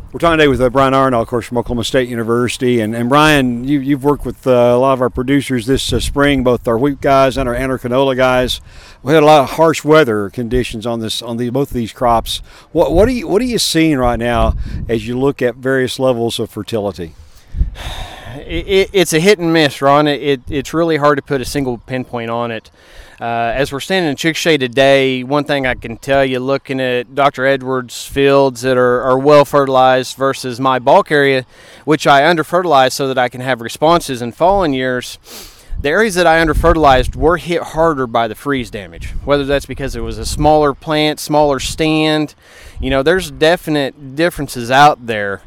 We're talking today with Brian Arnold, of course, from Oklahoma State University. And Brian, you've worked with a lot of our producers this spring, both our wheat guys and our canola guys. We had a lot of harsh weather conditions on both of these crops. What are you seeing right now as you look at various levels of fertility? It's a hit and miss, Ron. It's really hard to put a single pinpoint on it. As we're standing in Chickasha today, one thing I can tell you, looking at Dr. Edwards' fields that are well fertilized versus my bulk area, which I under-fertilized so that I can have responses in fallen years, the areas that I under-fertilized were hit harder by the freeze damage. Whether that's because it was a smaller plant, smaller stand, there's definite differences out there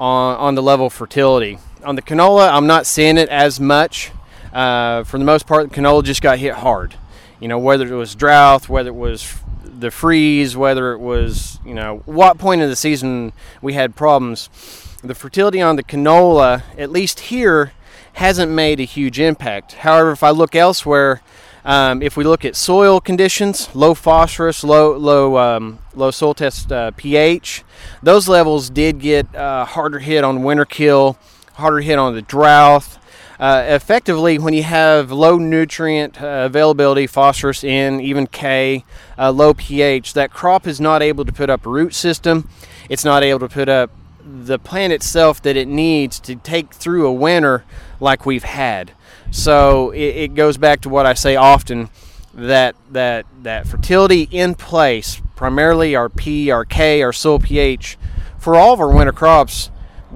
on the level of fertility. On the canola, I'm not seeing it as much. For the most part, the canola just got hit hard. Whether it was drought, whether it was the freeze, whether it was, what point of the season we had problems. The fertility on the canola, at least here, hasn't made a huge impact. However, if I look elsewhere, if we look at soil conditions, low phosphorus, low soil test pH, those levels did get harder hit on winter kill, harder hit on the drought. Effectively, when you have low nutrient availability, phosphorus N, even K, low pH, that crop is not able to put up a root system. It's not able to put up the plant itself that it needs to take through a winter like we've had. So it goes back to what I say often, that fertility in place, primarily our P, our K, our soil pH, for all of our winter crops,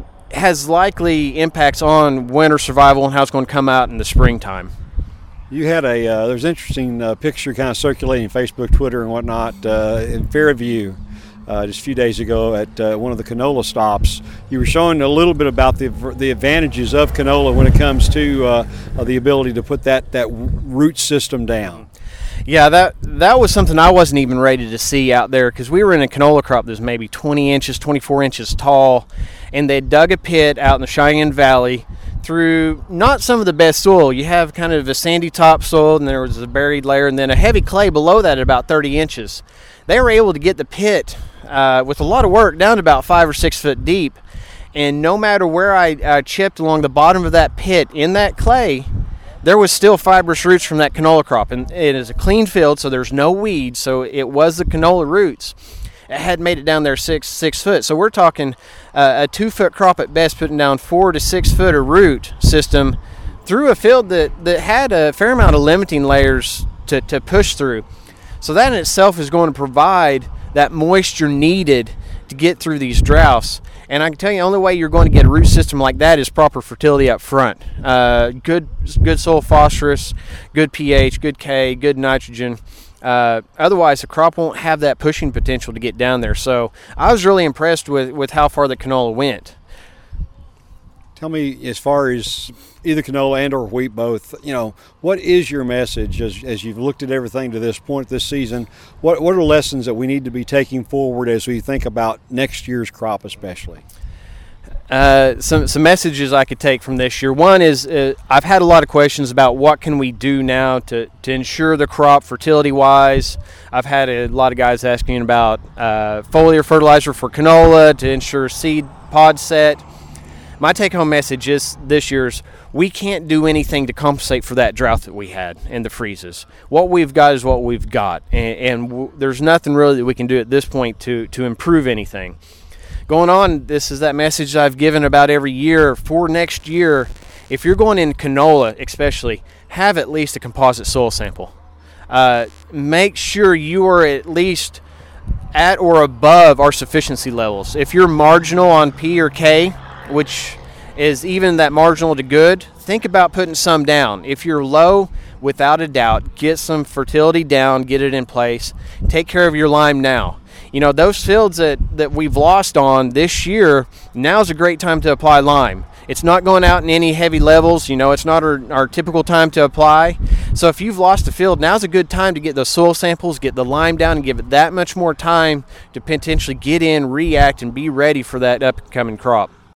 has likely impacts on winter survival and how it's going to come out in the springtime. You had there's an interesting picture kind of circulating Facebook, Twitter, and whatnot in Fairview just a few days ago at one of the canola stops. You were showing a little bit about the advantages of canola when it comes to the ability to put that root system down. Yeah, that was something I wasn't even ready to see out there, because we were in a canola crop that was maybe 20 inches, 24 inches tall, and they dug a pit out in the Cheyenne Valley through not some of the best soil. You have kind of a sandy topsoil, and there was a buried layer, and then a heavy clay below that at about 30 inches. They were able to get the pit with a lot of work down to about 5 or 6 foot deep, and no matter where I chipped along the bottom of that pit in that clay, there was still fibrous roots from that canola crop. And it is a clean field, so there's no weeds, so it was the canola roots. It had made it down there 6 foot. So we're talking a 2 foot crop at best, putting down 4 to 6 foot of root system through a field that had a fair amount of limiting layers to push through. So that in itself is going to provide that moisture needed to get through these droughts. And I can tell you, the only way you're going to get a root system like that is proper fertility up front. Good soil phosphorus, good pH, good K, good nitrogen. Otherwise, the crop won't have that pushing potential to get down there. So I was really impressed with how far the canola went. Tell me, as far as either canola and or wheat, both, what is your message as you've looked at everything to this point this season? What are lessons that we need to be taking forward as we think about next year's crop especially? Some messages I could take from this year. One is I've had a lot of questions about what can we do now to ensure the crop fertility-wise. I've had a lot of guys asking about foliar fertilizer for canola to ensure seed pod set. My take-home message is this year's, we can't do anything to compensate for that drought that we had and the freezes. What we've got is what we've got, and there's nothing really that we can do at this point to improve anything. Going on, this is that message I've given about every year. For next year, if you're going in canola especially, have at least a composite soil sample. Make sure you are at least at or above our sufficiency levels. If you're marginal on P or K, which is even that marginal to good, think about putting some down. If you're low, without a doubt, get some fertility down, get it in place. Take care of your lime now. Those fields that we've lost on this year, now's a great time to apply lime. It's not going out in any heavy levels. It's not our typical time to apply. So if you've lost a field, now's a good time to get those soil samples, get the lime down, and give it that much more time to potentially get in, react, and be ready for that upcoming crop.